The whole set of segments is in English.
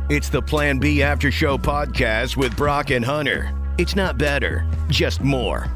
It's the Plan B After Show podcast with Brock and Hunter. It's not better, just more.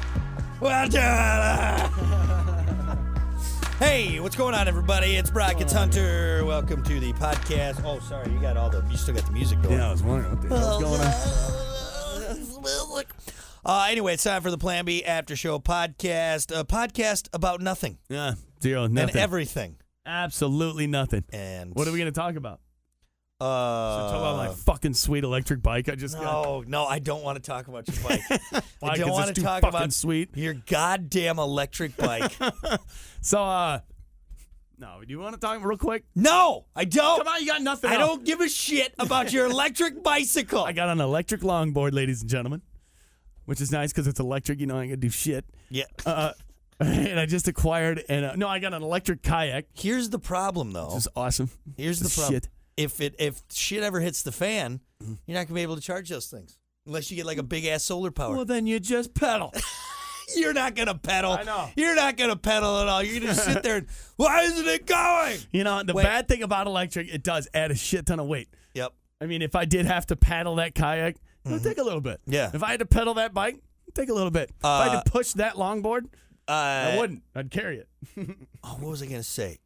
Hey, what's going on, everybody? It's Brock, it's Hunter. Welcome to the podcast. Oh, sorry, you still got the music going. Yeah, I was wondering what the hell's going on. Anyway, it's time for the Plan B After Show podcast. A podcast about nothing. Yeah, zero, nothing. And everything. Absolutely nothing. And what are we going to talk about? So talk about my fucking sweet electric bike I just got. No, I don't want to talk about your bike. Why? I don't want to talk about sweet. your goddamn electric bike. So, no, do you want to talk real quick? No, I don't. Come on, you got nothing I else. don't give a shit about your electric bicycle. I got an electric longboard, ladies and gentlemen, which is nice because it's electric. You know, I can do shit. Yeah. And I just acquired, I got an electric kayak. Here's the problem, though. Which is awesome. Here's the problem. Shit. If shit ever hits the fan, you're not gonna be able to charge those things unless you get like a big ass solar power. Well, then you just pedal. You're not gonna pedal. I know. You're not gonna pedal at all. You're gonna sit there and why isn't it going? You know, the bad thing about electric, it does add a shit ton of weight. Yep. I mean, if I did have to paddle that kayak, it would take a little bit. Yeah. If I had to pedal that bike, it'd take a little bit. If I had to push that longboard, I wouldn't. I'd carry it. What was I gonna say?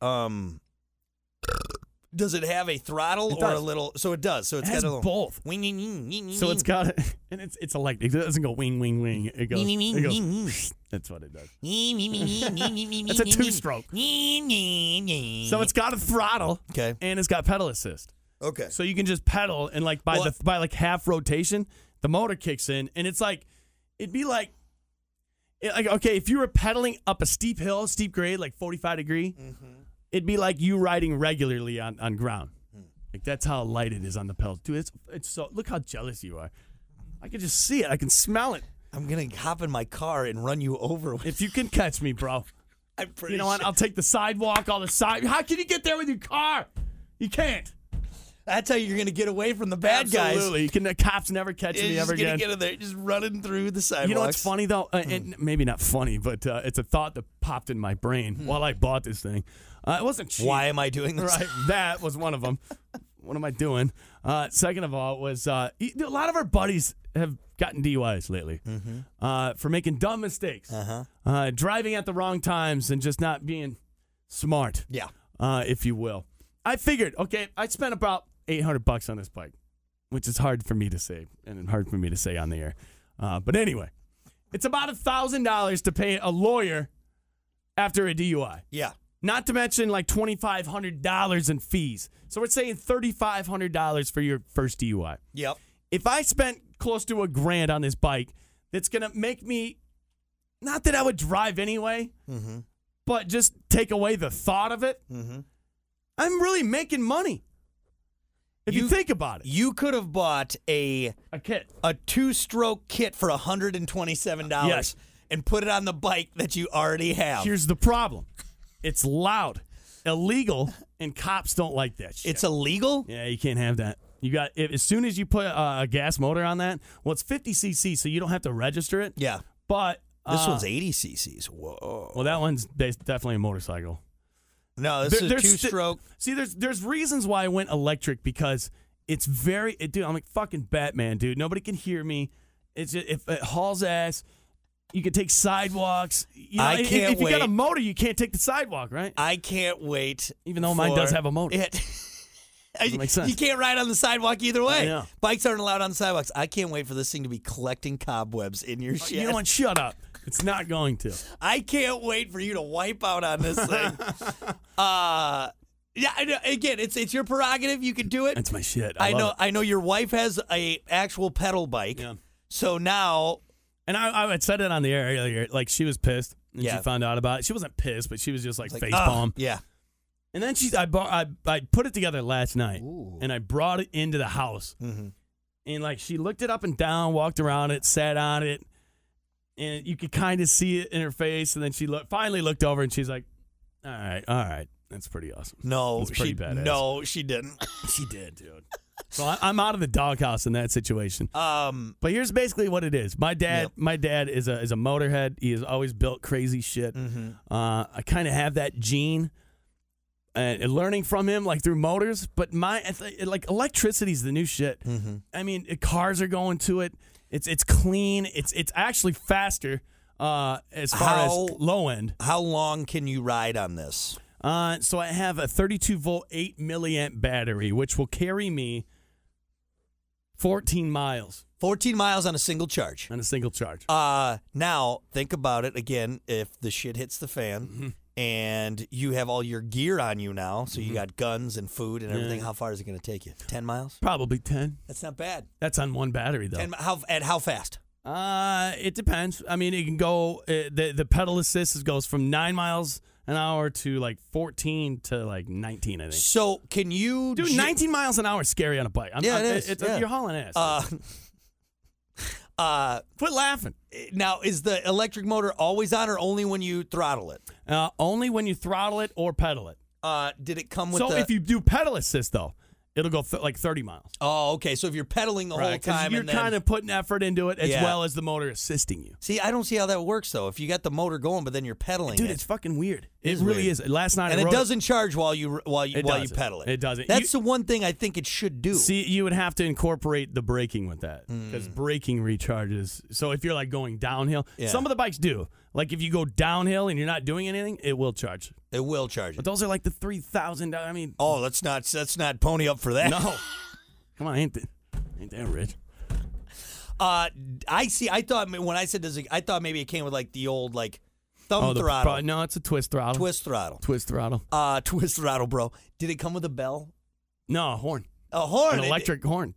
Does it have a throttle or a little? So it does. So it's It has got a little both. Wing. So it's got, and it's electric. It doesn't go wing, wing, wing. It goes. That's what it does. It's a two-stroke. So it's got a throttle. Okay. And it's got pedal assist. Okay. So you can just pedal, and like by like half rotation, the motor kicks in, and it's like, it'd be like, okay, if you were pedaling up a steep hill, steep grade, like 45 degree, it'd be like you riding regularly on ground. Like that's how light it is on the pedals. Dude, it's so, look how jealous you are. I can just see it. I can smell it. I'm gonna hop in my car and run you over. If you can catch me, bro. I'm pretty. You know what? I'll take the sidewalk, all the side. How can you get there with your car? You can't. That's how you're gonna get away from the bad guys. Absolutely. The cops never catch me ever again. Get in there, just running through the sidewalks. You know what's funny though? And maybe not funny, but it's a thought that popped in my brain while I bought this thing. It wasn't cheap. Why am I doing this? Right, that was one of them. What am I doing? Second of all was a lot of our buddies have gotten DUIs lately for making dumb mistakes, driving at the wrong times, and just not being smart. Yeah, if you will. I figured, okay, I spent about $800 on this bike, which is hard for me to say and hard for me to say on the air. But anyway, it's about $1,000 to pay a lawyer after a DUI. Yeah. Not to mention like $2,500 in fees. So we're saying $3,500 for your first DUI. Yep. If I spent close to $1,000 on this bike, that's going to make me, not that I would drive anyway, but just take away the thought of it. I'm really making money. If you think about it. You could have bought a kit. A two-stroke kit for $127 and put it on the bike that you already have. Here's the problem. It's loud, illegal, and cops don't like that shit. It's illegal? Yeah, you can't have that. You got as soon as you put a gas motor on that, well, it's 50 cc, so you don't have to register it. Yeah. But this one's 80 cc's. Whoa. Well, that one's definitely a motorcycle. No, this is a two-stroke. See, there's reasons why I went electric because it's dude, I'm like fucking Batman, dude. Nobody can hear me. It's just, if it hauls ass. You can take sidewalks. You know, I can't if you wait. got a motor, you can't take the sidewalk, right? I can't wait. Even though mine does have a motor. Doesn't make sense. You can't ride on the sidewalk either way. I know. Bikes aren't allowed on the sidewalks. I can't wait for this thing to be collecting cobwebs in your shed. You know what? Shut up. It's not going to. I can't wait for you to wipe out on this thing. Yeah, I know. Again, it's your prerogative. You can do it. That's my shit. I know your wife has a actual pedal bike. Yeah. So now, and I had said it on the air earlier. Like she was pissed and she found out about it. She wasn't pissed, but she was just like facepalm. Yeah. And then I put it together last night. Ooh. And I brought it into the house. And like she looked it up and down, walked around it, sat on it, and you could kind of see it in her face. And then she finally looked over and she's like, "All right, that's pretty awesome." No, that's pretty badass. No, she didn't. She did, dude. So I'm out of the doghouse in that situation. But here's basically what it is. My dad is a motorhead. He has always built crazy shit. I kind of have that gene. learning from him like through motors. But like electricity is the new shit. Mm-hmm. I mean, cars are going to it. It's clean. It's actually faster as far as low end. How long can you ride on this? So I have a 32 volt 8 milliamp battery, which will carry me 14 miles. 14 miles on a single charge. On a single charge. Now, think about it again. If the shit hits the fan and you have all your gear on you now, so you got guns and food and everything, how far is it going to take you? 10 miles? Probably 10. That's not bad. That's on one battery, though. And how fast? It depends. I mean, it can go, the pedal assist goes from 9 miles an hour to like 14 to like 19, I think. So can you... Dude, 19 miles an hour is scary on a bike. It is. You're hauling ass. Quit laughing. Now, is the electric motor always on or only when you throttle it? Only when you throttle it or pedal it. Did it come with So if you do pedal assist, though, it'll go like 30 miles. Oh, okay. So if you're pedaling the whole time, you're kind of putting effort into it as well as the motor assisting you. See, I don't see how that works though. If you got the motor going, but then you're pedaling, dude, it's fucking weird. It really is. Last night, and it doesn't charge while you pedal it. It doesn't. That's the one thing I think it should do. See, you would have to incorporate the braking with that because braking recharges. So if you're like going downhill, some of the bikes do. Like if you go downhill and you're not doing anything, it will charge. It will charge. But those are like the $3,000. I mean, let's not pony up for that. No, come on, ain't that rich? I see. I thought when I said I thought maybe it came with like the old like thumb throttle. No, it's a twist throttle. Twist throttle. Twist throttle. Twist throttle, bro. Did it come with a bell? No, a horn. A horn. An electric horn.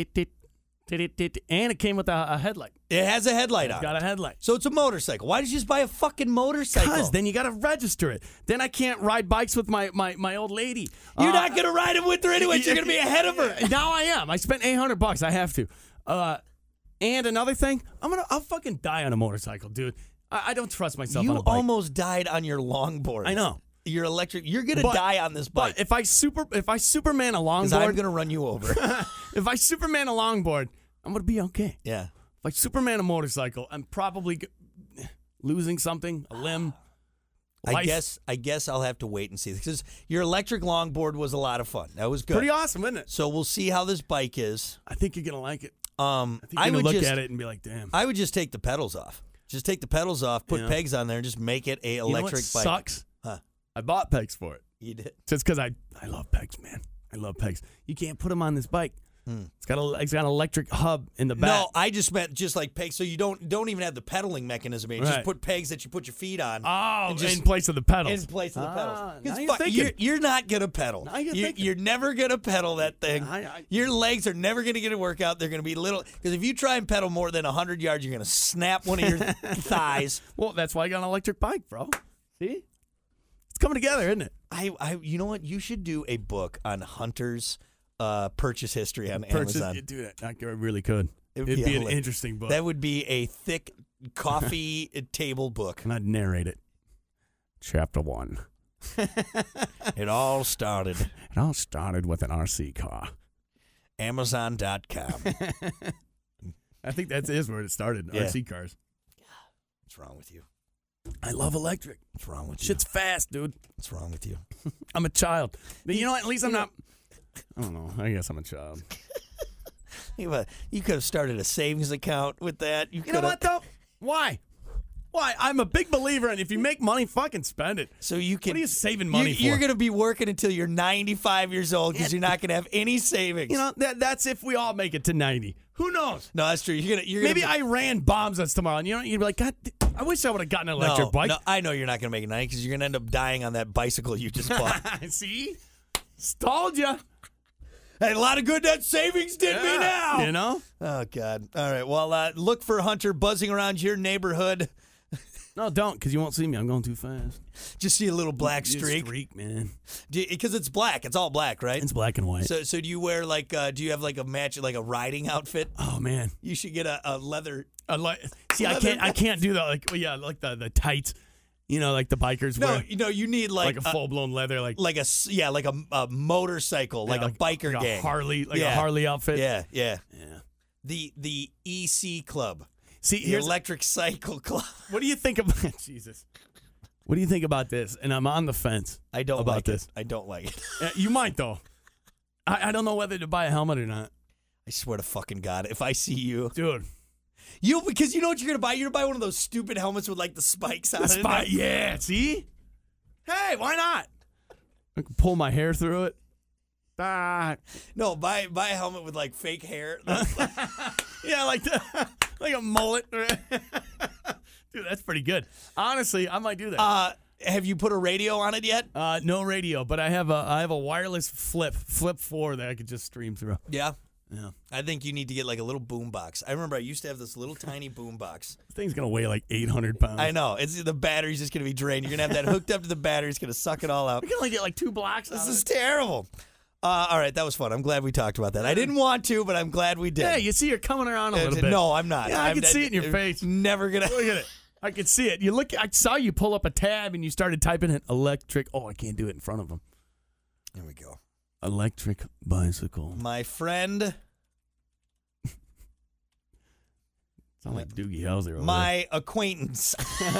And it came with a headlight. It has a headlight on. It's got a headlight. So it's a motorcycle. Why did you just buy a fucking motorcycle? Because then you got to register it. Then I can't ride bikes with my old lady. You're not going to ride it with her anyway. You're going to be ahead of her. Now I am. I spent $800. I have to. And another thing, I'll fucking die on a motorcycle, dude. I don't trust myself on a bike. You almost died on your longboard. I know. You're electric. You're gonna die on this bike. But if I Superman a longboard, I'm gonna run you over. If I Superman a longboard, I'm gonna be okay. Yeah. If I Superman a motorcycle, I'm probably losing something, a limb. I guess I'll have to wait and see because your electric longboard was a lot of fun. That was good. Pretty awesome, isn't it? So we'll see how this bike is. I think you're gonna like it. I think you're gonna look at it and be like, damn. I would just take the pedals off. Just take the pedals off, put pegs on there, and just make it a electric bike. Sucks. Huh? I bought pegs for it. You did? Just because I love pegs, man. I love pegs. You can't put them on this bike. It's got an electric hub in the back. No, I just meant just like pegs, so you don't even have the pedaling mechanism. You just put pegs that you put your feet on. Oh, in place of the pedals. In place of the pedals. Now You're not gonna pedal. You're never gonna pedal that thing. Your legs are never gonna get a workout. They're gonna be little because if you try and pedal more than 100 yards, you're gonna snap one of your thighs. Well, that's why I got an electric bike, bro. See, it's coming together, isn't it? You know what? You should do a book on Hunter's purchase history on Amazon. Dude, I really could. It'd be an interesting book. That would be a thick coffee table book. And I'd narrate it. Chapter 1. It all started with an RC car. Amazon.com. I think that is where it started. Yeah. RC cars. What's wrong with you? I love electric. What's wrong with you? Shit's fast, dude. What's wrong with you? I'm a child. But you know what? At least I'm not. I don't know. I guess I'm a child. You could have started a savings account with that. You know what, though? Why? I'm a big believer in if you make money, fucking spend it. So you can. What are you saving money for? You're going to be working until you're 95 years old because you're not going to have any savings. You know, that's if we all make it to 90. Who knows? No, that's true. Maybe Iran bombs us tomorrow, and you'd be like, God, I wish I would have gotten an electric bike. No, I know you're not going to make it 90 because you're going to end up dying on that bicycle you just bought. See? Stalled you. Hey, a lot of good that savings did me now. You know? Oh, God. All right. Well, look for Hunter buzzing around your neighborhood. No, don't, because you won't see me. I'm going too fast. Just see a little black streak. Man. Because it's black. It's all black, right? It's black and white. So do you wear do you have like a match, like a riding outfit? Oh, man. You should get a leather. See, I can't do that. Like the tights. You know, like the bikers wear. No, you need like a full-blown leather. Like a motorcycle, like a biker gang. A Harley outfit. Yeah. The EC Club. See, the Electric Cycle Club. What do you think about Jesus? What do you think about this? And I'm on the fence. I don't about like this. it. I don't like it. You might, though. I don't know whether to buy a helmet or not. I swear to fucking God, if I see you. Dude. Because you know what you're going to buy? You're going to buy one of those stupid helmets with, like, the spikes on it. Yeah, see? Hey, why not? I can pull my hair through it. No, buy a helmet with, like, fake hair. Yeah, like a mullet. Dude, that's pretty good. Honestly, I might do that. Have you put a radio on it yet? No radio, but I have a wireless flip 4 that I could just stream through. Yeah. Yeah. I think you need to get like a little boom box. I remember I used to have this little tiny boom box. This thing's going to weigh like 800 pounds. I know. The battery's just going to be drained. You're going to have that hooked up to the battery. It's going to suck it all out. We can only get like 2 blocks. This is terrible. All right, that was fun. I'm glad we talked about that. I didn't want to, but I'm glad we did. Yeah, you see you're coming around a little bit. No, I'm not. Yeah, I can see it in your face. Never going to. Look at it. I can see it. I saw you pull up a tab and you started typing in electric. Oh, I can't do it in front of them. Here we go. Electric bicycle. My friend. Sound like Doogie Howser. My acquaintance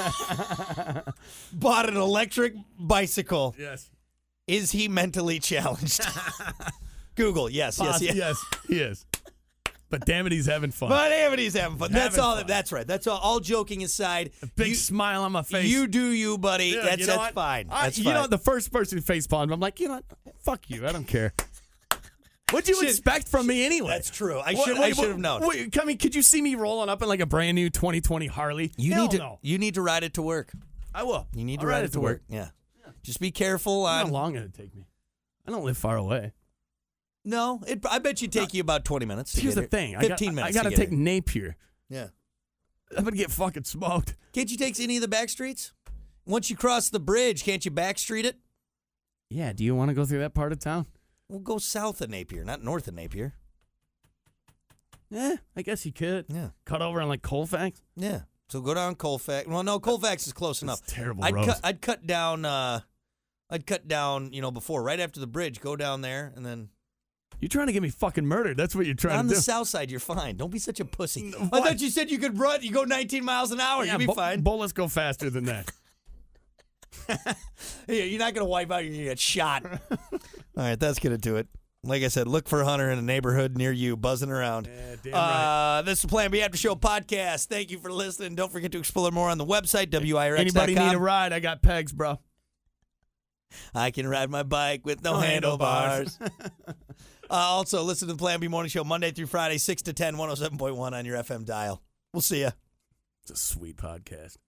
bought an electric bicycle. Yes. Is he mentally challenged? Google. Yes, yes, yes. Yes, he is. But damn it, he's having fun. That's all. Fun. That's right. That's all. All joking aside, a big smile on my face. You do you, buddy. Yeah, that's fine. That's fine. You know, the first person who facepalmed, I'm like, you know what? Fuck you. I don't care. What'd you expect from me anyway? That's true. I should have known. I mean, could you see me rolling up in like a brand new 2020 Harley? You need to ride it to work. I will. You need to ride it to work. Yeah. Just be careful. How long it'll take me? I don't live far away. No, I bet you take you about 20 minutes. Here's the thing. 15 minutes. I got to take Napier. Yeah. I'm going to get fucking smoked. Can't you take any of the back streets? Once you cross the bridge, can't you back street it? Yeah. Do you want to go through that part of town? We'll go south of Napier, not north of Napier. Yeah, I guess you could. Yeah. Cut over on like Colfax? Yeah. So go down Colfax. Well, no, Colfax is close enough. Terrible I'd cut down, before, right after the bridge, go down there, and then... You're trying to get me fucking murdered. That's what you're trying to do. On the south side, you're fine. Don't be such a pussy. I thought you said you could run. You go 19 miles an hour. Yeah, You'll be fine. Bullets go faster than that. Yeah, you're not going to wipe out. You're going to get shot. All right, that's going to do it. Like I said, look for Hunter in a neighborhood near you, buzzing around. Yeah, damn right. This is the Plan B After Show podcast. Thank you for listening. Don't forget to explore more on the website, WIRX.com. Anybody need a ride? I got pegs, bro. I can ride my bike with no handlebars. Also, listen to the Plan B Morning Show Monday through Friday, 6 to 10, 107.1 on your FM dial. We'll see ya. It's a sweet podcast.